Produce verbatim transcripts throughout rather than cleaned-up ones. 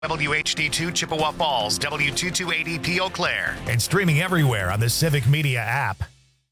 W H D two Chippewa Falls, W two two eighty P Eau Claire, and streaming everywhere on the Civic Media app.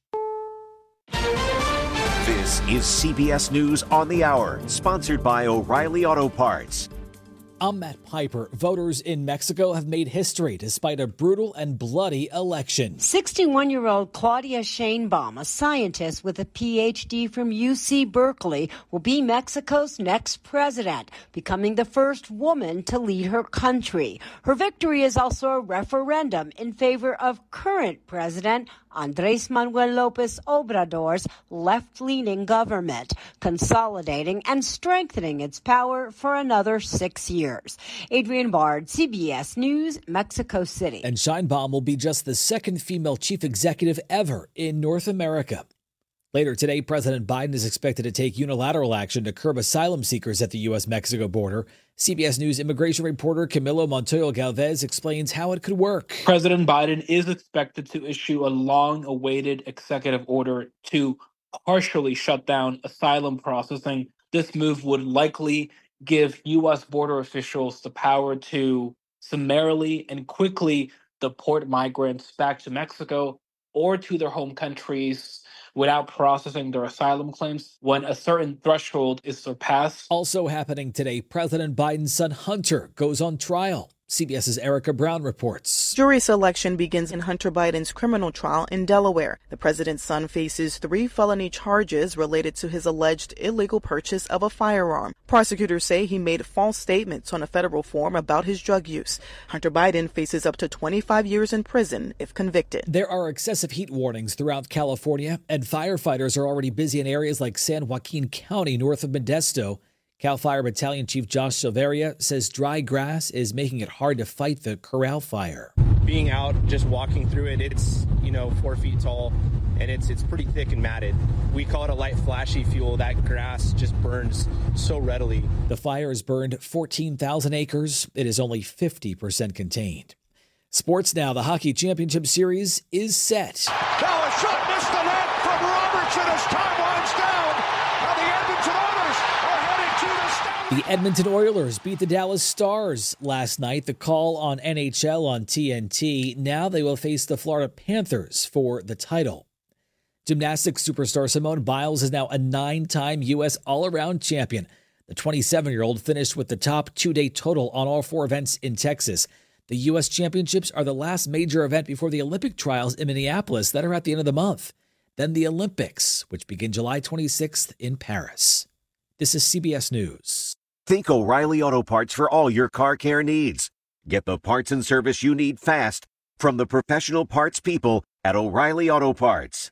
This is C B S News on the Hour, sponsored by O'Reilly Auto Parts. I'm Matt Piper. Voters in Mexico have made history despite a brutal and bloody election. sixty-one-year-old Claudia Sheinbaum, a scientist with a P H D from U C Berkeley, will be Mexico's next president, becoming the first woman to lead her country. Her victory is also a referendum in favor of current president Andrés Manuel López Obrador's left-leaning government, consolidating and strengthening its power for another six years. Adrienne Bard, C B S News, Mexico City. And Sheinbaum will be just the second female chief executive ever in North America. Later today, President Biden is expected to take unilateral action to curb asylum seekers at the U S Mexico border. C B S News immigration reporter Camilo Montoyo Galvez explains how it could work. President Biden is expected to issue a long-awaited executive order to partially shut down asylum processing. This move would likely give U S border officials the power to summarily and quickly deport migrants back to Mexico or to their home countries without processing their asylum claims when a certain threshold is surpassed. Also happening today, President Biden's son Hunter goes on trial. CBS's Erica Brown reports. Jury selection begins in Hunter Biden's criminal trial in Delaware. The president's son faces three felony charges related to his alleged illegal purchase of a firearm. Prosecutors say he made false statements on a federal form about his drug use. Hunter Biden faces up to twenty-five years in prison if convicted. There are excessive heat warnings throughout California, and firefighters are already busy in areas like San Joaquin County, north of Modesto. Cal Fire Battalion Chief Josh Silveria says dry grass is making it hard to fight the Corral fire. Being out, just walking through it, it's, you know, four feet tall, and it's it's pretty thick and matted. We call it a light flashy fuel. That grass just burns so readily. The fire has burned fourteen thousand acres. It is only fifty percent contained. Sports now. The Hockey Championship Series is set. Now a shot missed the net from Robertson as time winds down. Now the Edmonton Oilers are heading to the Stanley. The Edmonton Oilers beat the Dallas Stars last night. The call on N H L on T N T. Now they will face the Florida Panthers for the title. Gymnastics superstar Simone Biles is now a nine-time U S all-around champion. The twenty-seven-year-old finished with the top two-day total on all four events in Texas. The U S Championships are the last major event before the Olympic trials in Minneapolis that are at the end of the month. Then the Olympics, which begin July twenty-sixth in Paris. This is C B S News. Think O'Reilly Auto Parts for all your car care needs. Get the parts and service you need fast from the professional parts people at O'Reilly Auto Parts.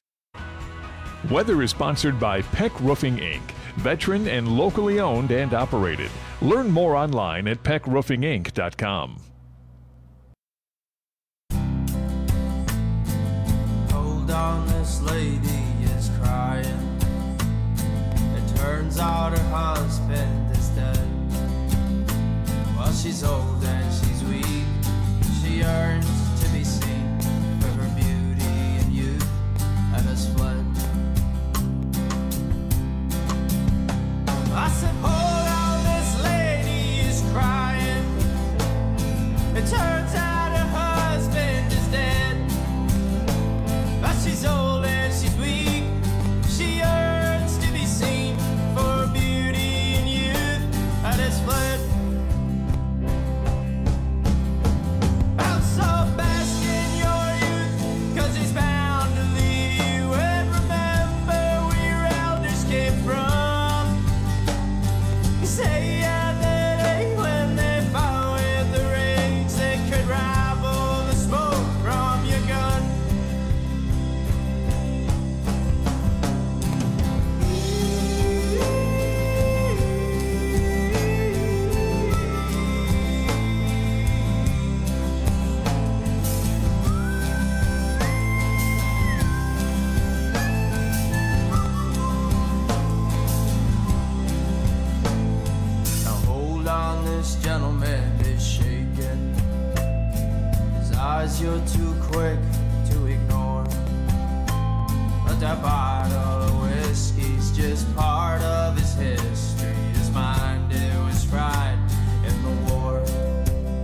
Weather is sponsored by Peck Roofing, Incorporated. Veteran and locally owned and operated. Learn more online at peck roofing inc dot com. Hold on, this lady is crying. It turns out her husband is dead. Well, she's old and she's weak. She yearns to be seen for her beauty and youth and has fled. I said, hold on, this lady is crying. It turns out her husband is dead. But she's old and she's weak. She yearns to be seen for her beauty and youth and has fled. I'm so bask in your youth, 'cause he's bound to leave you. And remember where your elders came from. Say yeah, that day when they fought with the rage, they could rival the smoke from your gun. This gentleman is shaking. His eyes you're too quick to ignore. But that bottle of whiskey's just part of his history. His mind, it was fried in the war.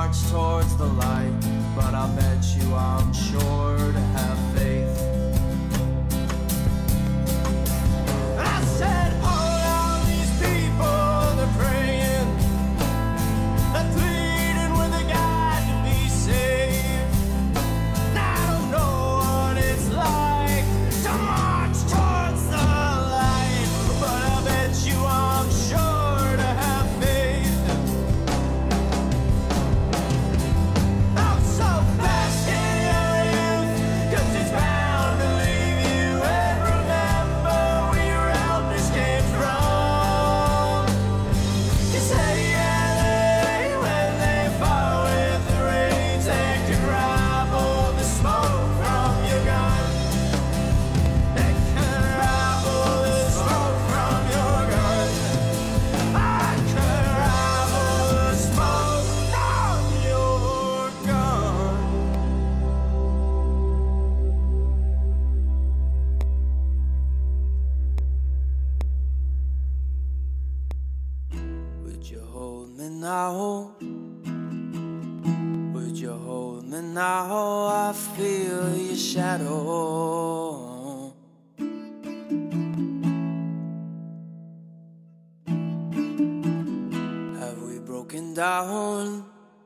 march towards the light, but I bet you I'm sure to have faith. I said, hold on, these people, they're praying, they're pleading with a God to be saved. And I don't know what it's like to march towards the light, but I bet you I'm sure to have faith. I'm so fast in your youth, 'cause it's bound to leave you. And remember where your elders came from. You say yeah, they, when they fought with the rains, they could rival the smoke from your gun. They could rival the smoke from your gun. I could rival the smoke from your gun. Would you hold me now? Would you hold me now? I feel your shadow. Have we broken down?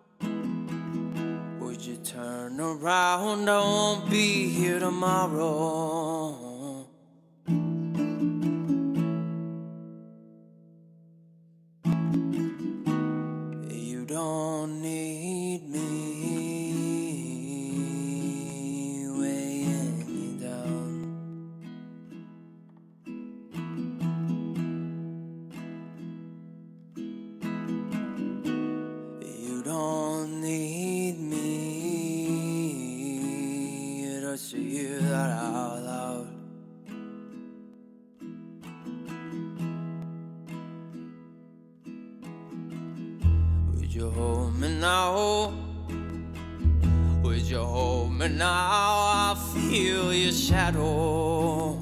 Would you turn around? I won't be here tomorrow. You don't need me weighing you down. You don't need me just to hear that out loud. Would you hold me now? Would you hold me now? I feel your shadow.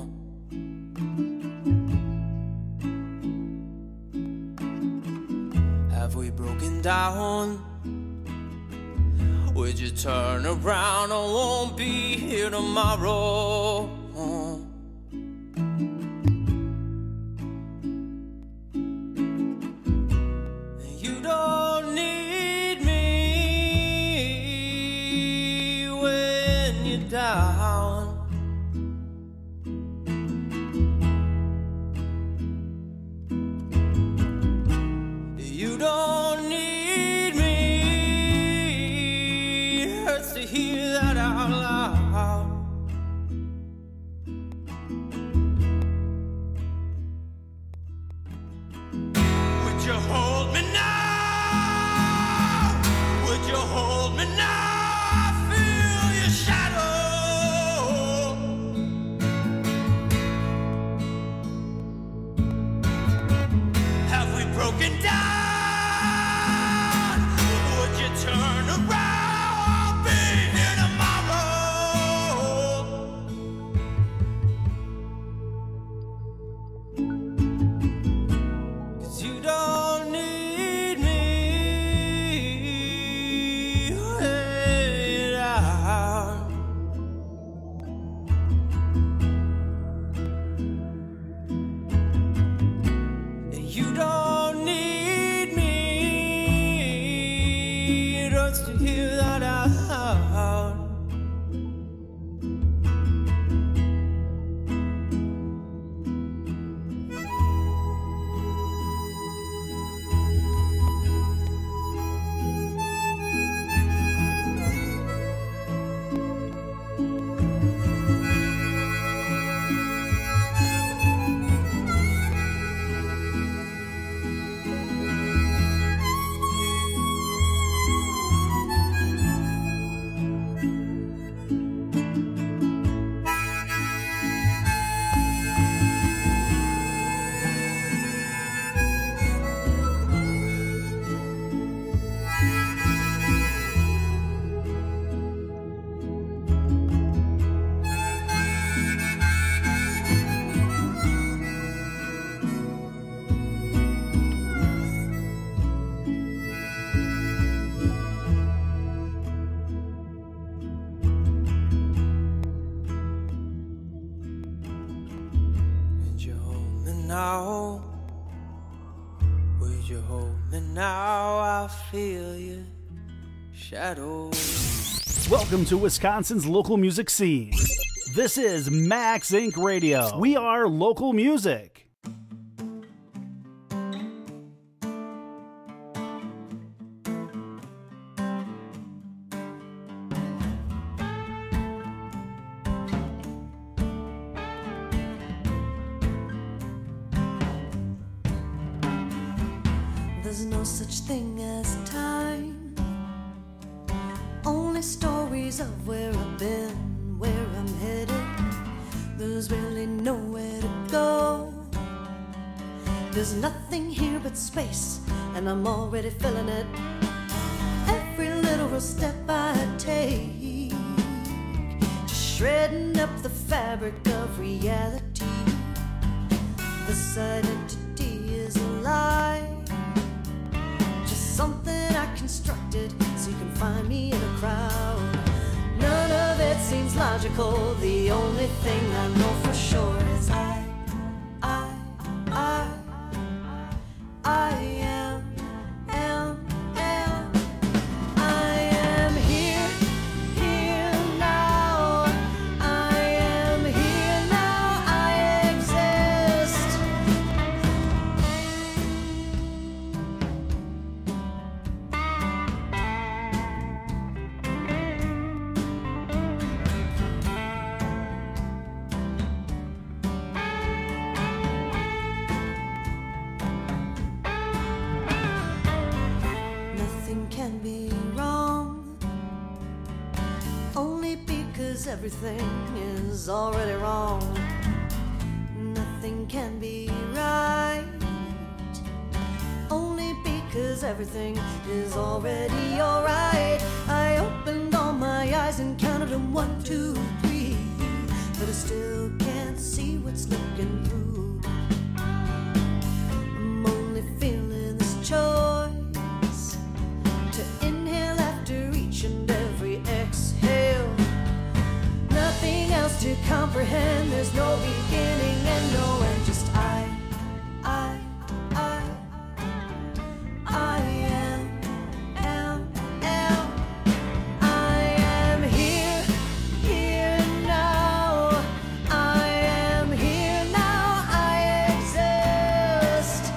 Have we broken down? Would you turn around? I won't be here tomorrow. You don't need me when you're down. You don't need me. Hurts to hear that out loud. Would you hold me now? Would you hold me now? I feel your shadow. Have we broken down? Would you turn around? I'll be here tomorrow. 'Cause you don't need me way down. You don't need me just to hear that out loud. now I feel your shadow. Welcome to Wisconsin's local music scene. This is Max Incorporated. Radio. We are local music. There's no such thing as time, only stories of where I've been, where I'm headed. There's really nowhere to go. There's nothing here but space, and I'm already feeling it. Every little step I take, just shredding up the fabric of reality. This identity is a lie, something I constructed so you can find me in a crowd. None of it seems logical. The only thing I know for sure is I, I, I, I am, am, am. I am here, here now. I am here now. I exist. Everything is already wrong. Nothing can be right, only because everything is already alright. I opened all my eyes and counted them one, two, three, but I still can't see what's looking through. I'm only feeling this choice to inhale after each and every exhale. Nothing else to comprehend. There's no beginning and no end. Just I, I, I, I am, am, am. I am here, here now. I am here now. I exist.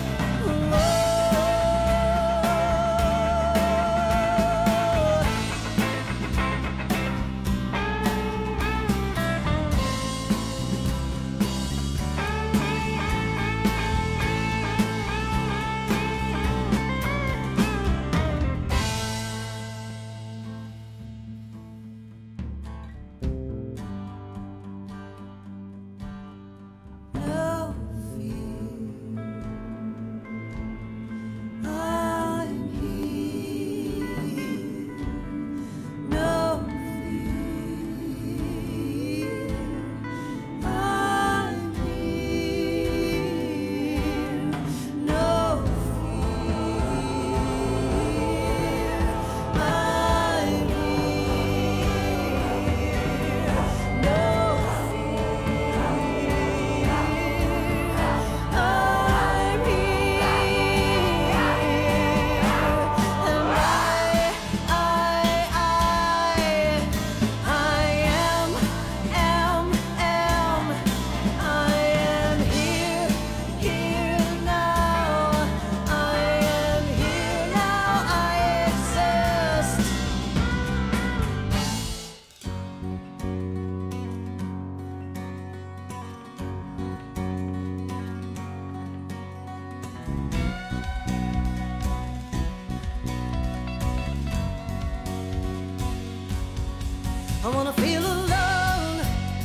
I wanna feel alone,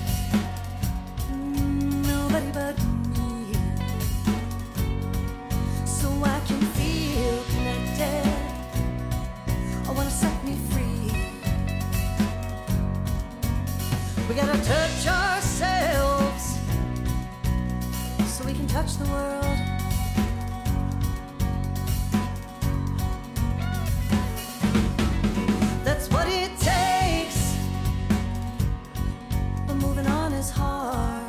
nobody but me, so I can feel connected. I wanna set me free. We gotta touch ourselves so we can touch the world. That's what it takes, but moving on is hard.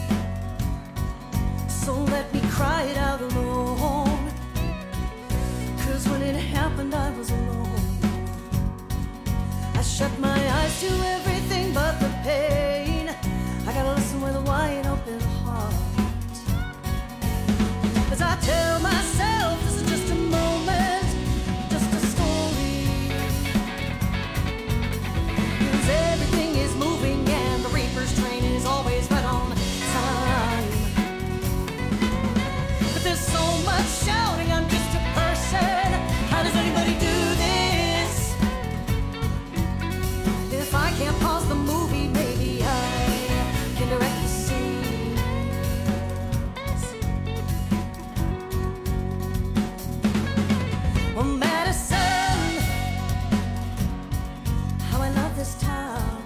So let me cry it out alone. 'cause when it happened I was alone. I shut my eyes to everything but the pain. I gotta listen with a wide open heart. As I tell myself this is just a moment, just a story. 'Cause everything is moving and the Reaper's train is always right on time. But there's so much shouting, I'm just a person. How does anybody do this? If I can't pause the movie, maybe I can direct the scenes. Well, Madison, how I love this town.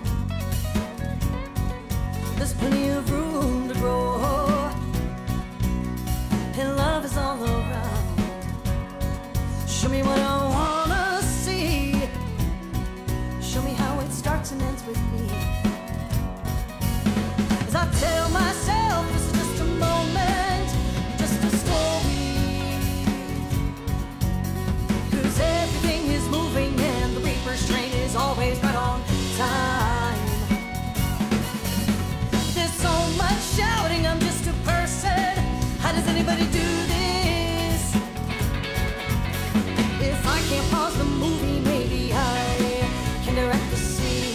There's plenty of room to grow, and love is all around. Show me what I wanna see. Show me how it starts and ends with me. As I tell myself this is just a moment, just a story. 'Cause everything is moving and the Reaper's train is always right on time. There's so much shouting, I'm just a person. How does anybody do this? If I can't pause the movie, maybe I can direct the scene.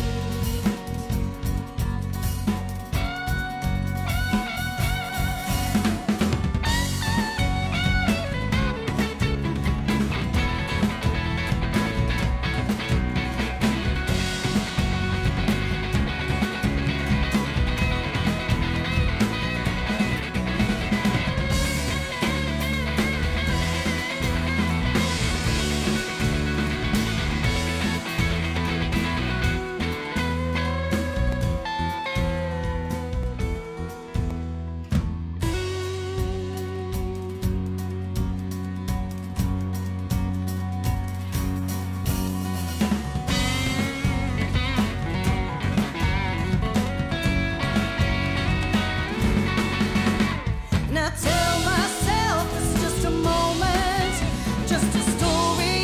Now tell myself this is just a moment, just a story.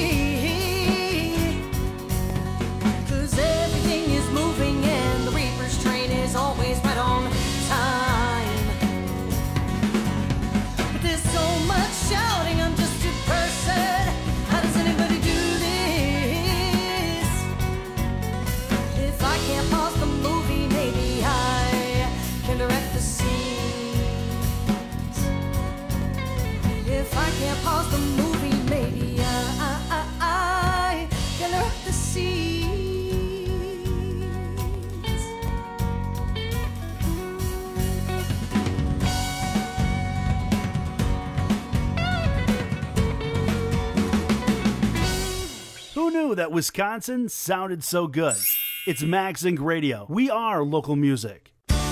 'Cause everything is moving and the Reaper's train is always right on time. But there's so much shouting, I'm just a person. How does anybody do this? If I can't pause the movie, maybe I can direct the scene. If I can't pause the movie, maybe I, I, I can direct the scenes. Who knew that Wisconsin sounded so good? It's Max Inc Radio. We are local music.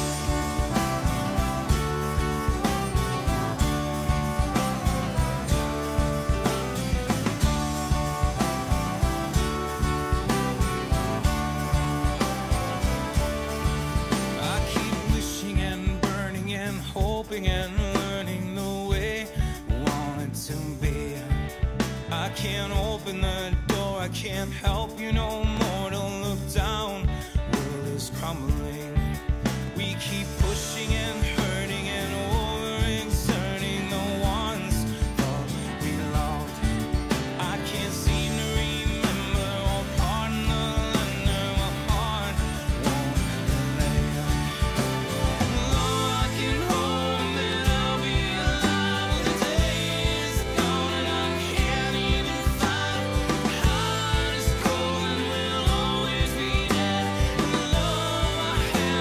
I keep wishing and burning and hoping and learning the way I want it to be. I can't open the door, I can't help you no more to look down. World is crumbling. We keep pushing and hurting and overexerting the ones that we loved. I can't seem to remember or pardon the lender my heart won't let. Though I can hope that I'll be alive when the day is gone and I can't even find. Heart is cold and will always be dead. And the love I had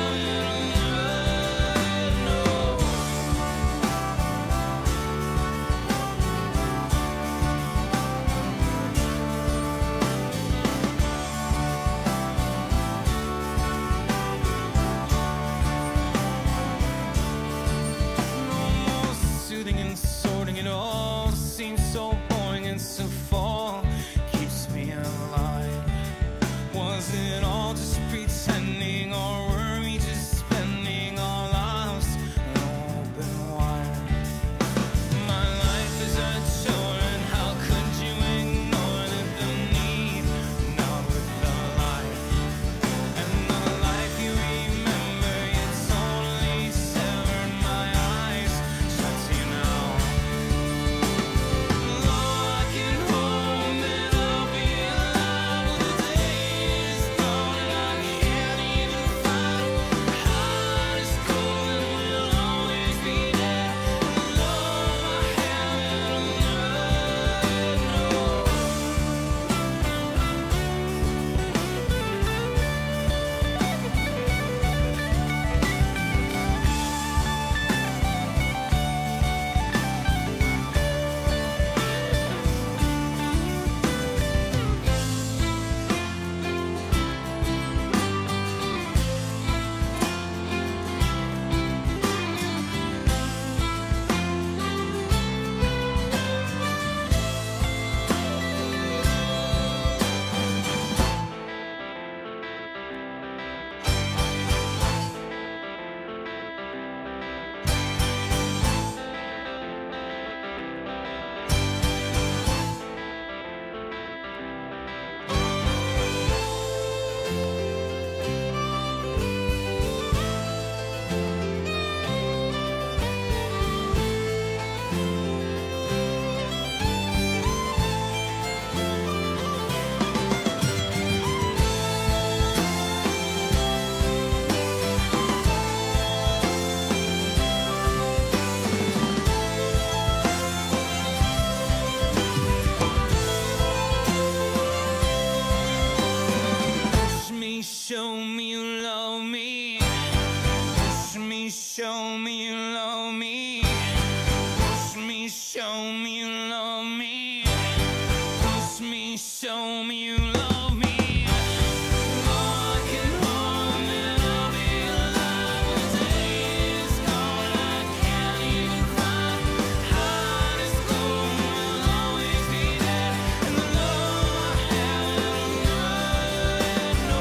show me you love me. All I can hold and I'll be alive when day is gone. I can't even find hardest gold will always be there, and the love I have no.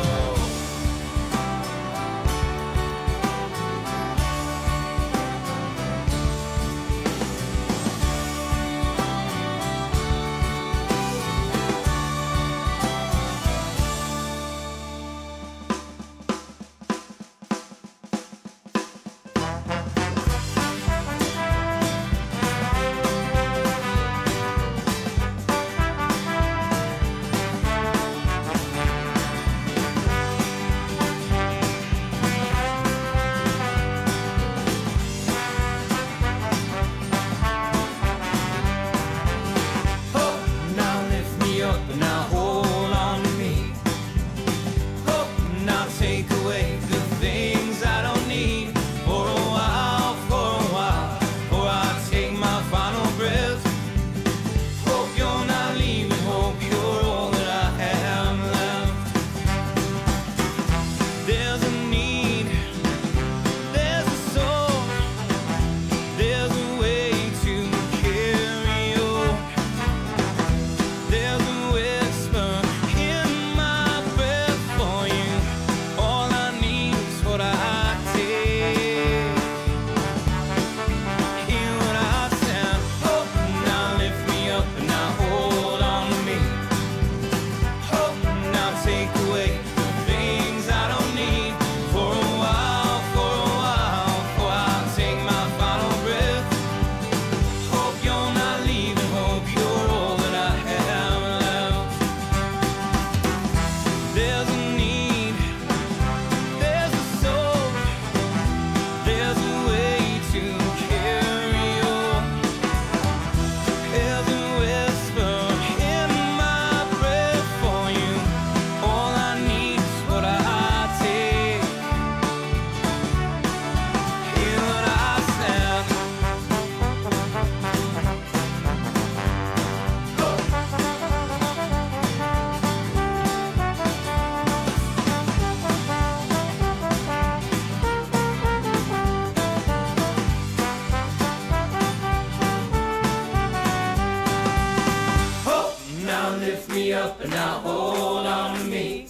up and now hold on to me.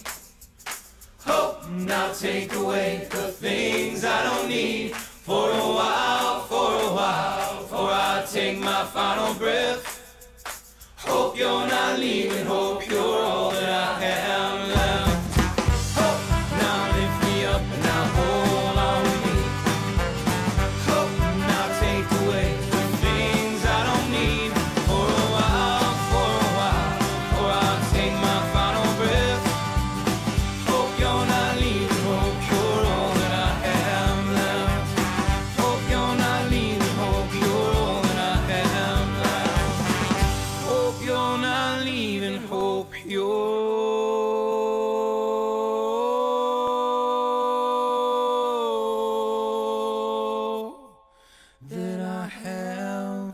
Hope now take away the things I don't need. For a while, for a while, before I take my final breath. Hope you're not leaving, hope you're all that I have left. Hope now lift me up and now hold on to me. Hope now take away the things I don't need. For a while, for a while, before I take my final breath. Hope you're not leaving, hope you're all that I have left. Hope you're not leaving, hope you're all that I have left. Hope you're not leaving, hope you're that I have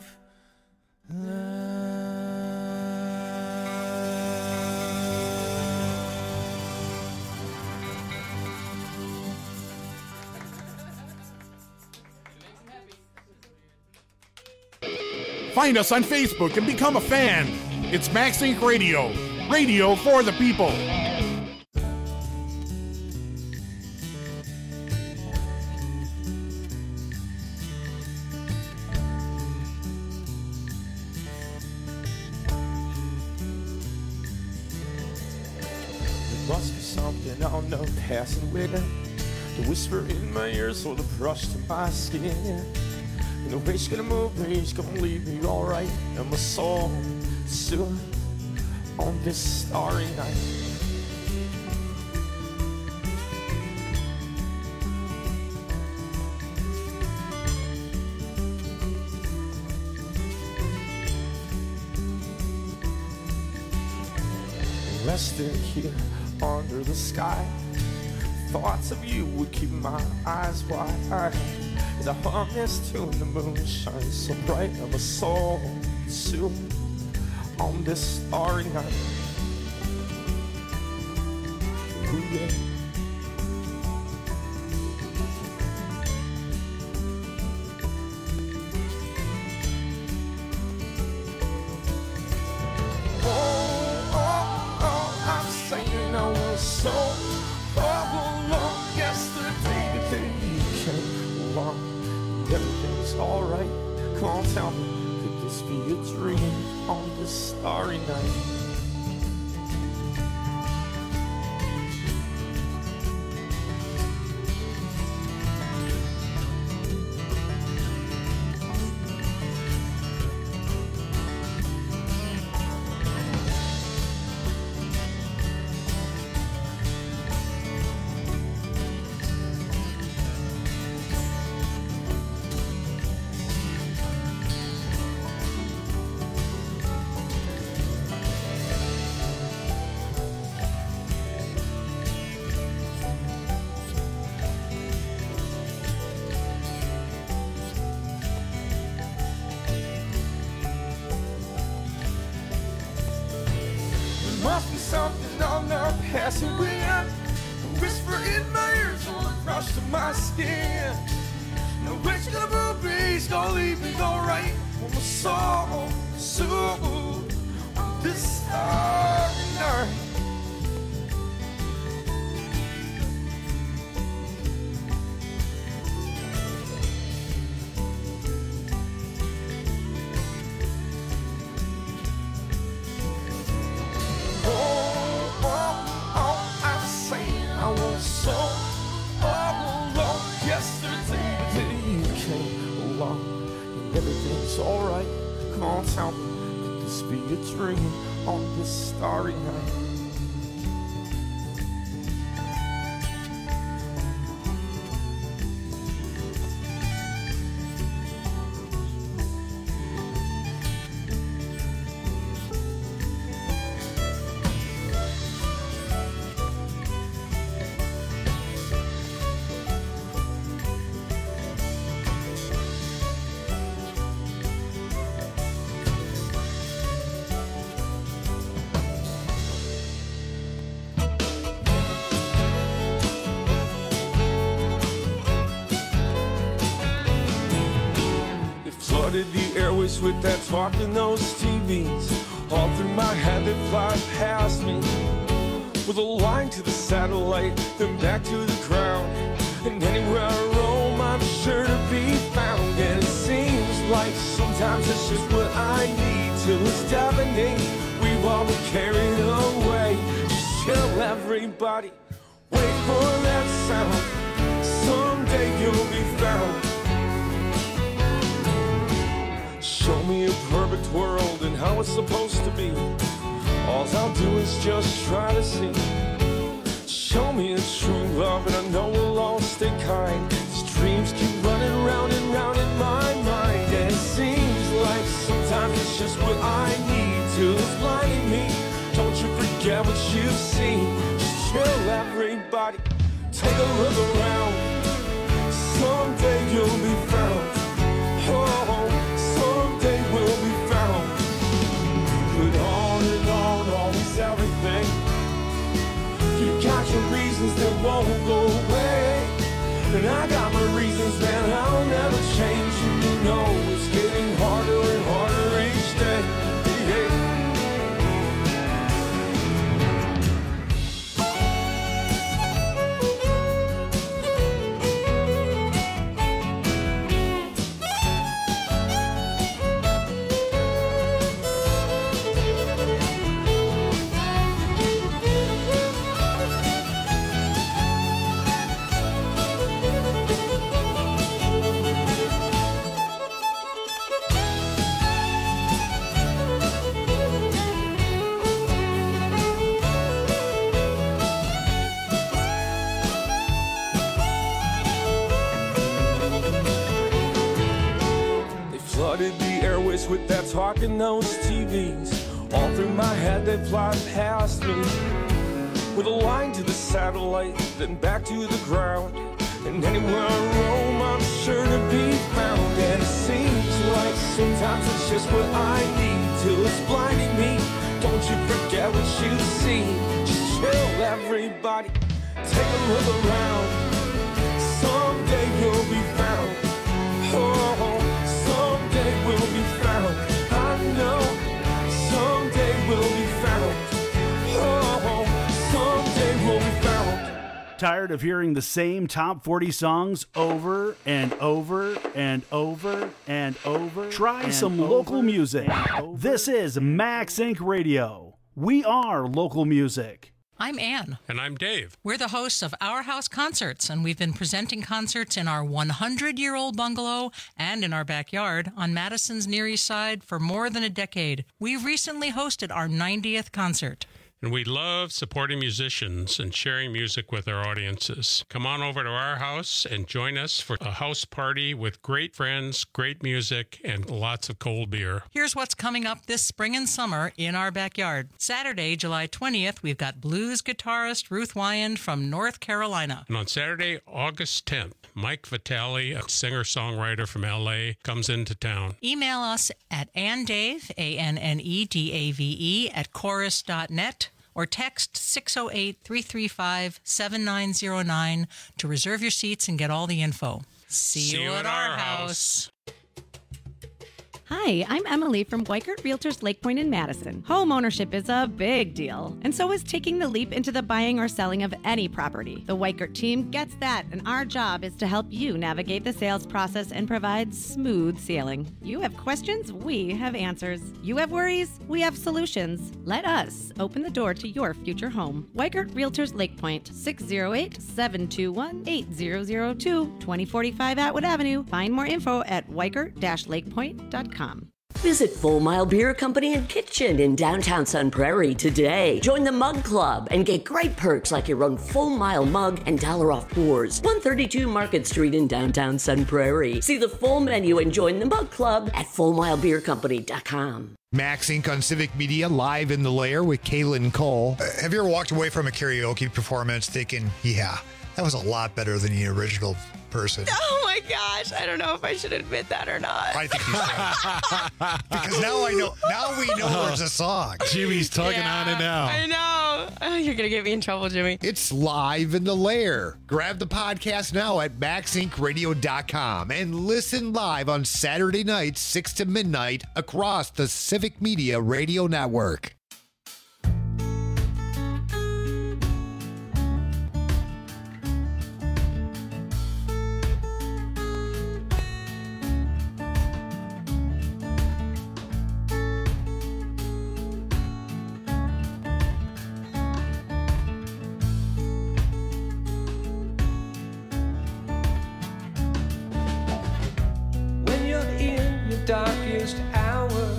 Find us on Facebook and become a fan. It's Max Inc Radio. Radio for the people. There must be something I don't know passing with it. The whisper in my ears or the brush to my skin. And the way she's gonna move me, she's gonna leave me alright. And my soul soon on this starry night. Resting here under the sky, thoughts of you would keep my eyes wide. As I hum this tune, the moon shines so bright. I'm a soul soon on this starry night. Ooh, yeah. Oh, oh, oh, I'm saying I was so all alone yesterday, but then you came along. Everything's alright. Come on, tell me, could this be a dream on this starry night? Must be something on the passing wind, a whisper in my ears or a rush to my skin. No which gonna move breeze, gonna leave me alright on my soul, soul, this starry night. Everything's alright. Come on, tell me, could this be a dream on this starry night? Flooded the airways with that talk in those T Vs. All through my head they fly past me, with a line to the satellite, then back to the ground. And anywhere I roam, I'm sure to be found. And it seems like sometimes it's just what I need till it's deafening. We've all been carried away. Just chill, everybody. Wait for that sound. Someday you'll be found. Show me a perfect world and how it's supposed to be. All I'll do is just try to see. Show me a true love and I know we'll all stay kind. These dreams keep running round and round in my mind. And it seems like sometimes it's just what I need till it's blinding me. Don't you forget what you've seen. Just chill, everybody. Take a look around. Someday you'll be found. Oh, someday we'll be found. But on and on, always everything. You got your reasons that won't go away, and I got my reasons that I'll never change. And you know it's getting harder and harder each day. Yeah. Flooded the airways with that talk in those T Vs. All through my head they fly past me, with a line to the satellite, then back to the ground. And anywhere I roam, I'm sure to be found. And it seems like sometimes it's just what I need till it's blinding me. Don't you forget what you've seen. Just chill, every everybody. Take a look around. Someday you'll be found. Oh, someday we'll be found. I know. Someday we'll be found. Oh, someday we'll be found. Tired of hearing the same top forty songs over and over and over and over? Try and some over local music. This is Max Incorporated. Radio. We are local music. I'm Ann. And I'm Dave. We're the hosts of Our House Concerts, and we've been presenting concerts in our hundred-year-old bungalow and in our backyard on Madison's Near East Side for more than a decade. We recently hosted our ninetieth concert. And we love supporting musicians and sharing music with our audiences. Come on over to our house and join us for a house party with great friends, great music, and lots of cold beer. Here's what's coming up this spring and summer in our backyard. Saturday, July twentieth, we've got blues guitarist Ruth Wyand from North Carolina. And on Saturday, August tenth, Mike Vitale, a singer-songwriter from L A, comes into town. Email us at annedave, A N N E D A V E, at chorus dot net. Or text six oh eight, three three five, seven nine oh nine to reserve your seats and get all the info. See, See you, you at our house. Hi, I'm Emily from Weikert Realtors Lake Point in Madison. Home ownership is a big deal, and so is taking the leap into the buying or selling of any property. The Weikert team gets that, and our job is to help you navigate the sales process and provide smooth sailing. You have questions, we have answers. You have worries, we have solutions. Let us open the door to your future home. Weikert Realtors Lake Point, six oh eight, seven two one, eight zero zero two, twenty forty-five Atwood Avenue. Find more info at weikert dash lake point dot com. Visit Full Mile Beer Company and Kitchen in downtown Sun Prairie today. Join the Mug Club and get great perks like your own Full Mile mug and dollar off pours. one thirty-two Market Street in downtown Sun Prairie. See the full menu and join the Mug Club at full mile beer company dot com. Max Incorporated on Civic Media, live in the lair with Kaylin Cole. Uh, have you ever walked away from a karaoke performance thinking, yeah, that was a lot better than the original person? Oh my gosh, I don't know if I should admit that or not. I think you should. Because now I know, now we know there's a song. Jimmy's tugging Yeah, on it now. I know. Oh, you're going to get me in trouble, Jimmy. It's live in the lair. Grab the podcast now at max inc radio dot com and listen live on Saturday nights, six to midnight, across the Civic Media Radio Network. When you're in your darkest hour,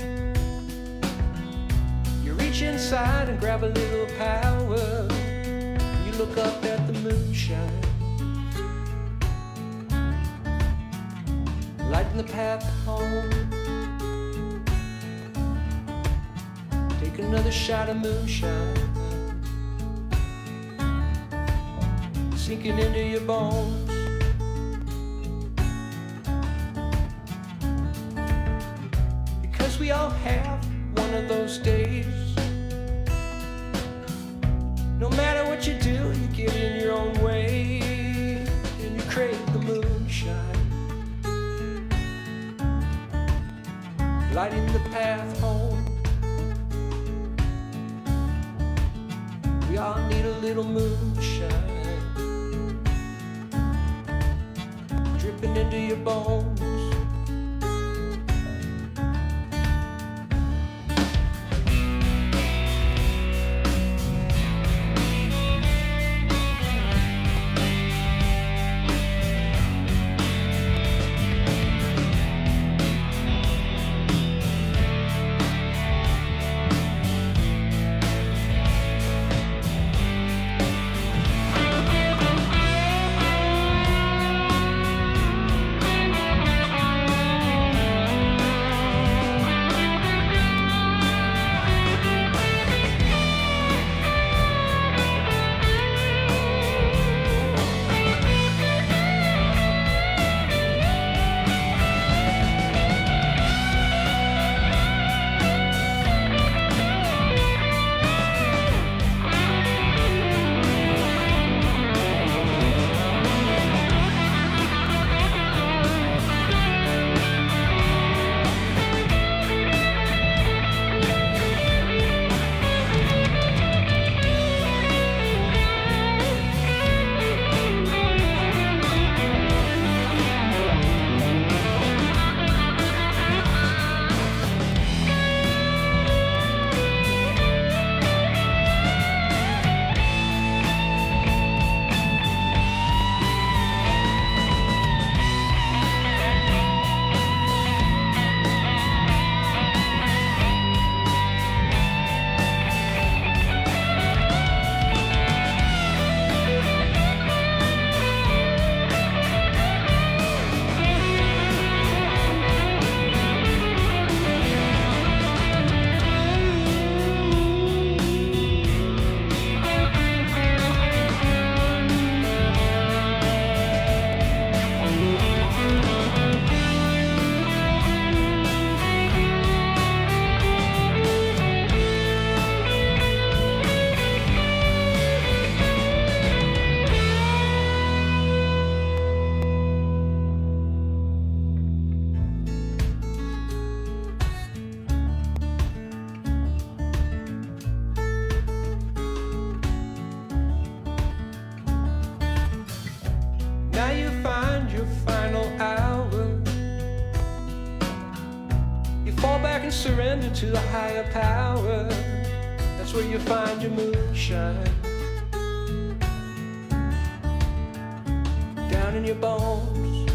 you reach inside and grab a little power. You look up at the moonshine, lighting the path home. Take another shot of moonshine, sinking into your bones. Because we all have one of those days. No matter what you do, you get in your own way, and you crave the moonshine, lighting the path home. We all need a little moonshine, dripping into your bones. surrender to the higher power, that's where you find your moonshine. Down in your bones,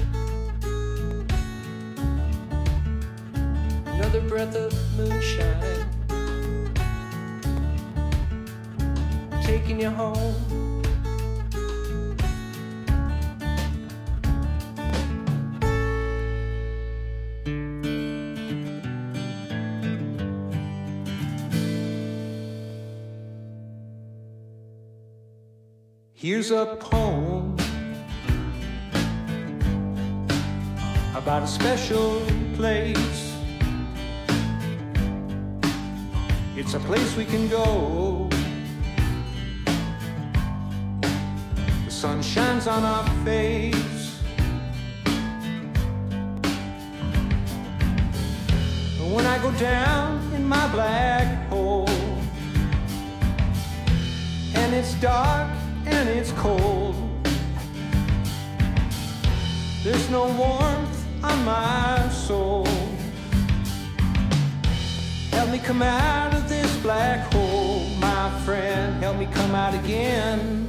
another breath of moonshine, taking you home. Here's a poem about a special place. It's a place we can go. The sun shines on our face. And when I go down in my black hole, and it's dark and it's cold, there's no warmth on my soul. Help me come out of this black hole, my friend. Help me come out again.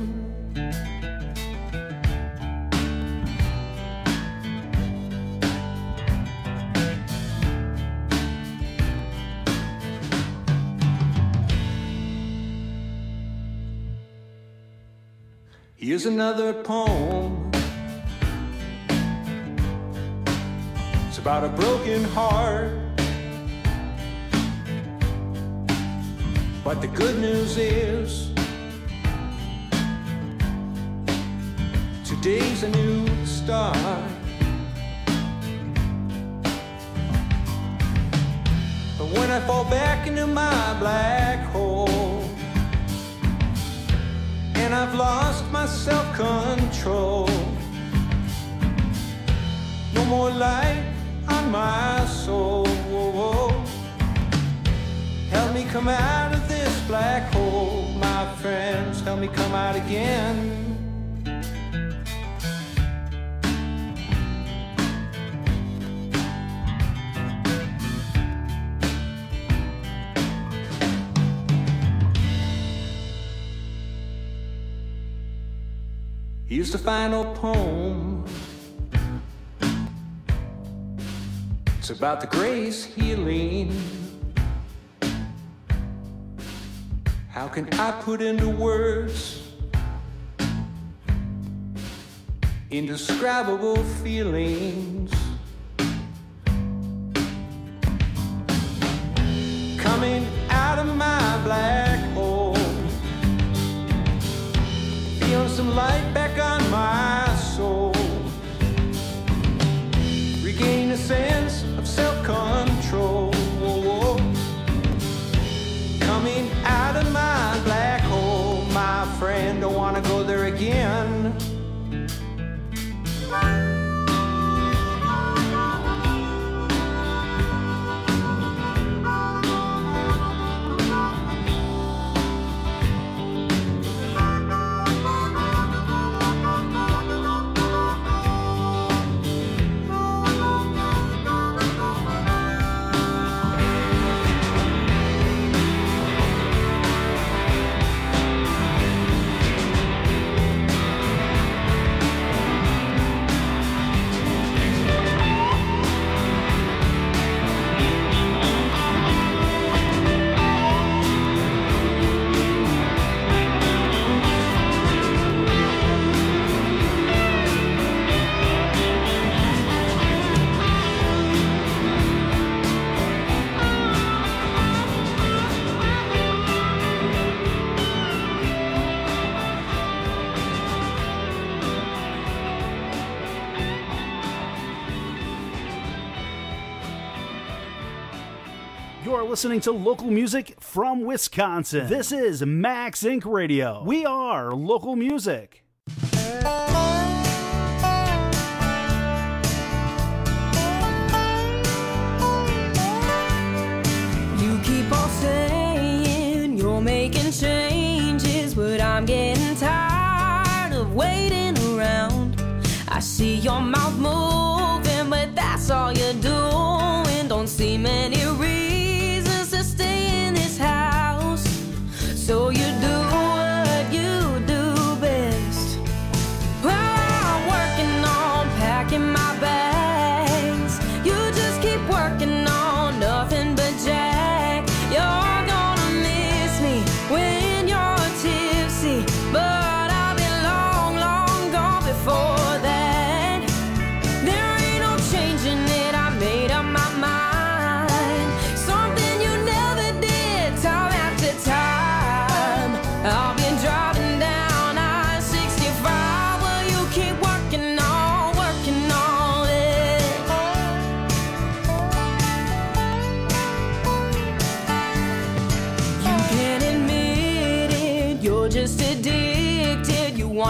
Here's another poem. It's about a broken heart. But the good news is today's a new start. But when I fall back into my black hole and I've lost my self-control, no more light on my soul. Help me come out of this black hole, my friends. Help me come out again. Here's the final poem. It's about the grace healing. How can I put into words indescribable feelings? Coming out of my black hole, feeling some light back on my soul, regain a sense of self-control. Coming out of my black hole, my friend, don't wanna go there again. You're listening to local music from Wisconsin. This is Max Inc Radio. We are local music. You keep on saying you're making changes, but I'm getting tired of waiting around. I see your mouth moving, but that's all you're doing. Don't see many reasons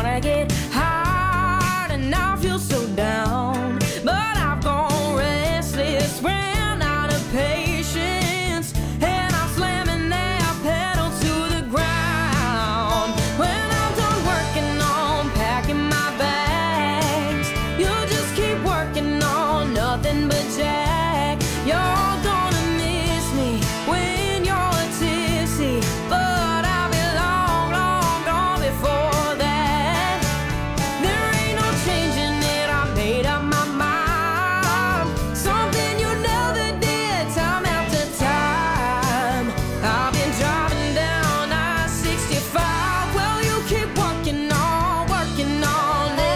wanna get high, and I feel so down. But I've gone restless, ran out of patience, and I'm slamming that pedal to the ground. When I'm done working on packing my bags, you'll just keep working on nothing but jack. You're gonna miss me when you're tipsy, but I'll be long, long gone before that. There ain't no changing it, I made up my mind. Something you never did, time after time. I've been driving down I sixty-five. Well, you keep working on, working on it.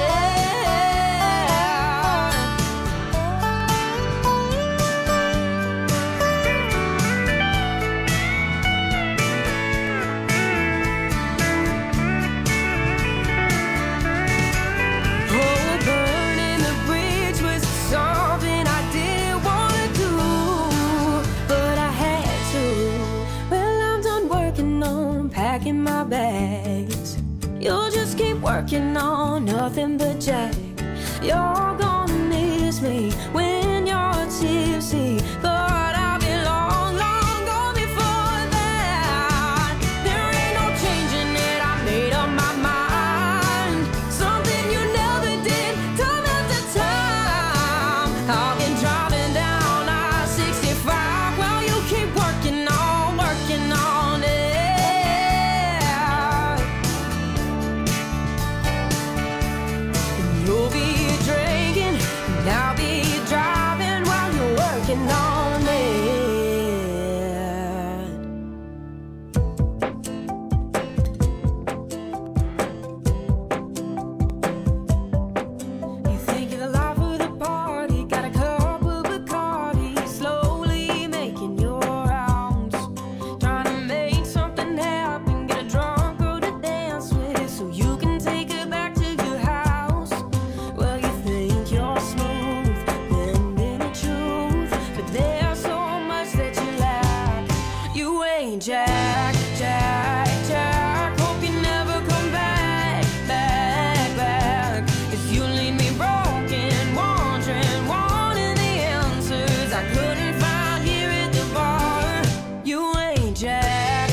Oh, burning the bridge was something I didn't wanna do, but I had to. Well, I'm done working on packing my bags. You'll just keep working on nothing but jack. You're gonna miss me when you're tipsy, but I'll be long, long gone before that. There ain't no changing it, I made up my mind. Something you never did, time after time. I've been driving down I sixty-five. Well, you keep working on, working on it. And you'll be drinking, and I'll be driving while you're working on it. You think of the life of the party, got a cup of Bacardi, slowly making your rounds, trying to make something happen, get a drunk girl to dance with, so you can take her back to your house. Well, you think you're smooth, bending the truth, but there's so much that you lack. You ain't Jack, Jack, Jack. Hope you never come back, back, back. 'Cause you leave me broken, wondering, wanting the answers I couldn't find here at the bar. You ain't Jack.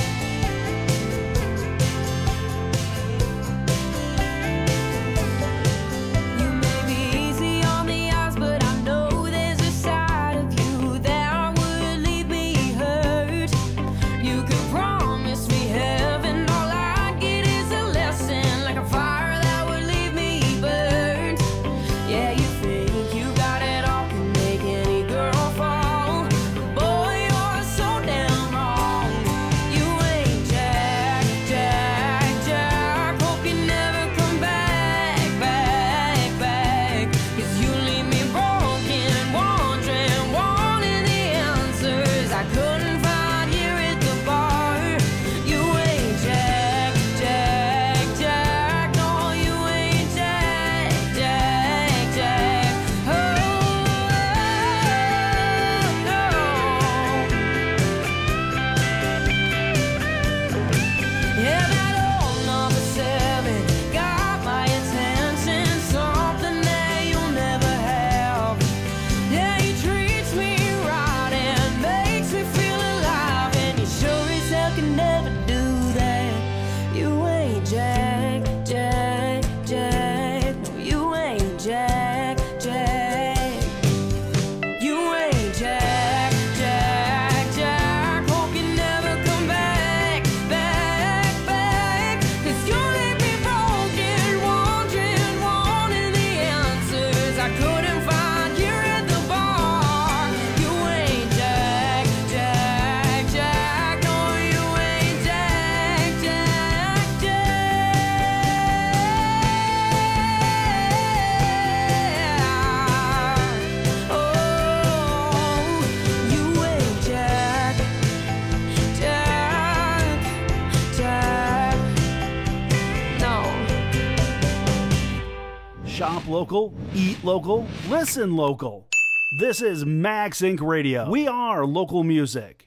You may be easy on the eyes, but I know there's a side of you that would leave me hurt. You could promise me heaven, all I get is a lesson, like a fire that would leave me burnt. Yeah, you think you got it all, can make any girl fall. Boy, you're so damn wrong. You ain't Jack, Jack, Jack. Hope you never come back, back, back. 'Cause you leave me broken, wondering, wanting the answers I couldn't find here at the bar. You ain't Jack, Jack, Jack. No, you ain't Jack, Jack, Jack. Oh, no. Yeah, that old number seven got my attention, something that you'll never have. Yeah, he treats me right and makes me feel alive, and you sure as hell can never do that. You ain't Jack, Jack, Jack. No, you ain't Jack, Jack. You ain't Jack, Jack, Jack. Hope you never come back, back, back. 'Cause you leave me broken, wondering, wanting the answers I couldn't find here at the bar. You ain't Jack, Jack, Jack. No, you ain't Jack, Jack, Jack. Oh, you ain't Jack, Jack, Jack. No. Shop local, eat local, listen local. This is Max Inc Radio. We are local music.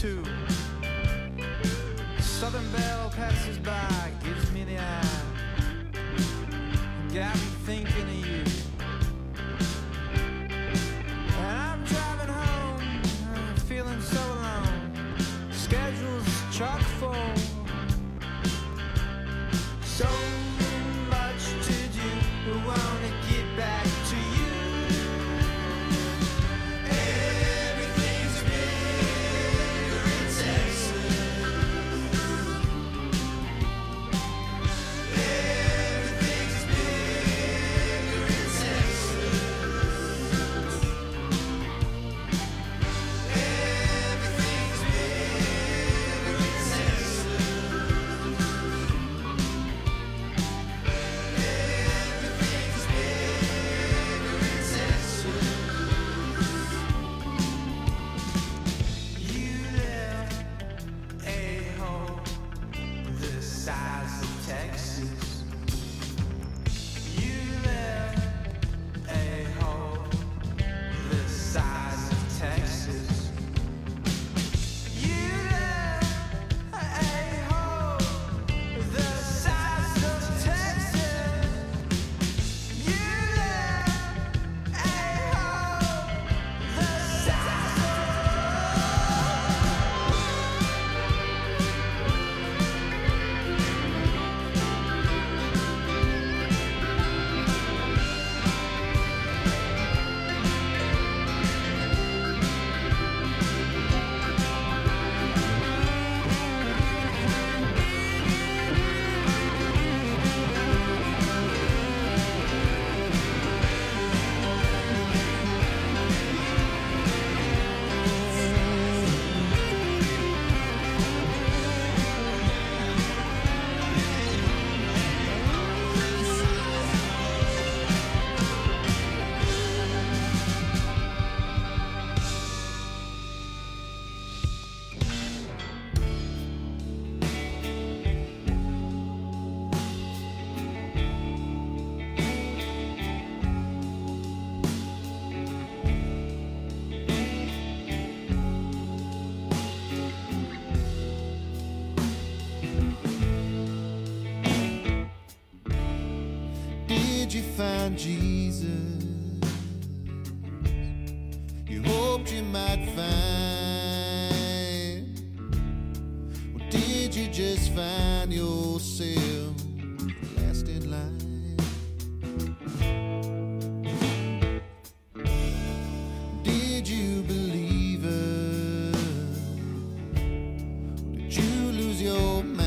too. Southern Belle passes by, gives me the eye, got me thinking of you. And I'm driving home, I'm feeling so alone. Schedule's chock full, so much to do, I wanna get back to you. Everything's bigger in Texas. Everything's bigger in Texas. Everything's bigger in Texas. Everything's bigger in Texas. You left a hole the size of Texas. You left a hole the size of Texas. You left a hole the size of Texas. You left a hole the size Did you find Jesus? You hoped you might find. Or did you just find yourself last in line? Did you believe her? Did you lose your mind?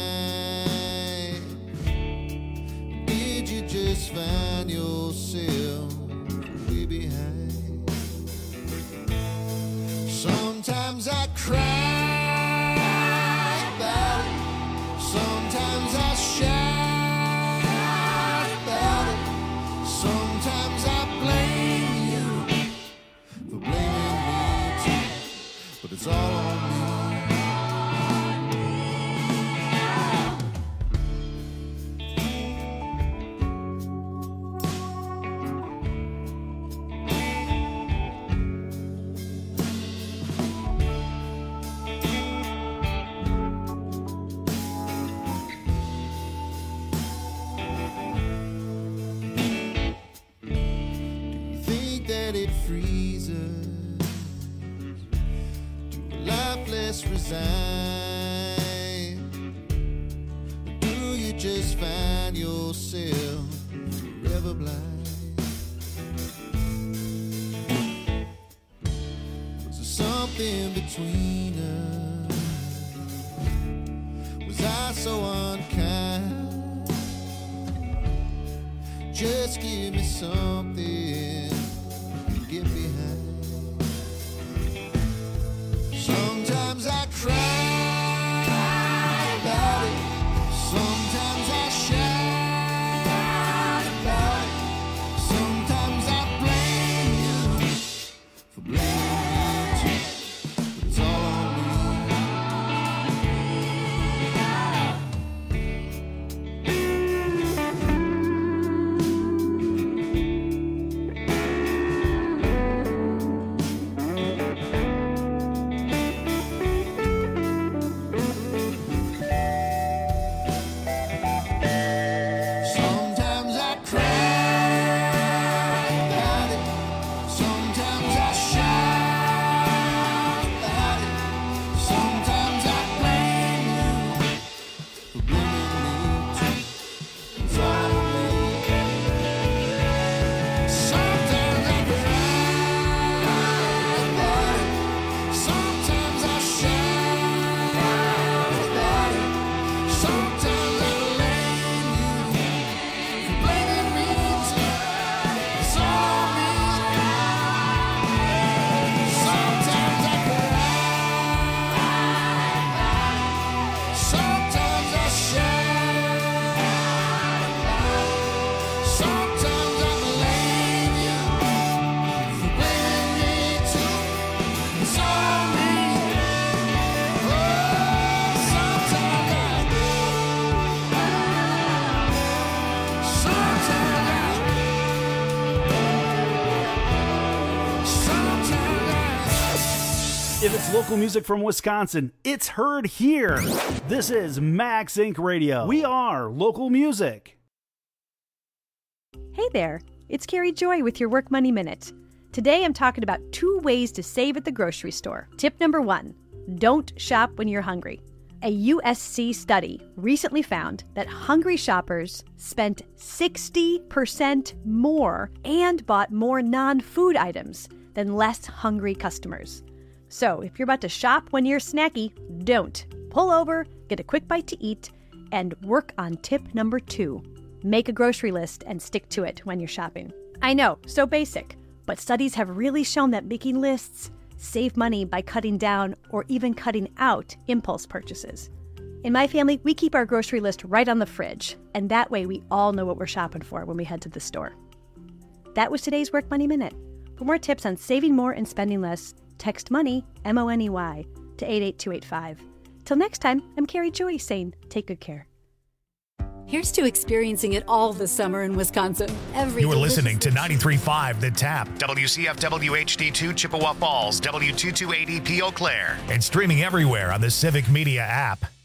Did you just find yourself way behind? Sometimes I cry about it. Sometimes I shout about it. Sometimes I blame you for blaming me too. But it's all on me. It frees us to a life less resigned. Or do you just find yourself forever blind? Was there something between us? Was I so unkind? Just give me something get behind. Sometimes I cry about it. Sometimes I shout about it. Sometimes I blame you for blaming me too. But it's all on me. If it's local music from Wisconsin, it's heard here. This is Max Inc Radio. We are local music. Hey there, it's Carrie Joy with your Work Money Minute. Today I'm talking about two ways to save at the grocery store. Tip number one, don't shop when you're hungry. A U S C study recently found that hungry shoppers spent sixty percent more and bought more non-food items than less hungry customers. So if you're about to shop when you're snacky, don't. Pull over, get a quick bite to eat, and work on tip number two. Make a grocery list and stick to it when you're shopping. I know, so basic, but studies have really shown that making lists save money by cutting down or even cutting out impulse purchases. In my family, we keep our grocery list right on the fridge, and that way we all know what we're shopping for when we head to the store. That was today's Work Money Minute. For more tips on saving more and spending less, text MONEY, M O N E Y, to eight eight two eight five. Till next time, I'm Carrie Joy saying take good care. Here's to experiencing it all this summer in Wisconsin. Every You are listening to delicious- ninety-three point five The Tap, W C F W H D two Chippewa Falls, W two two eight E P Eau Claire, and streaming everywhere on the Civic Media app.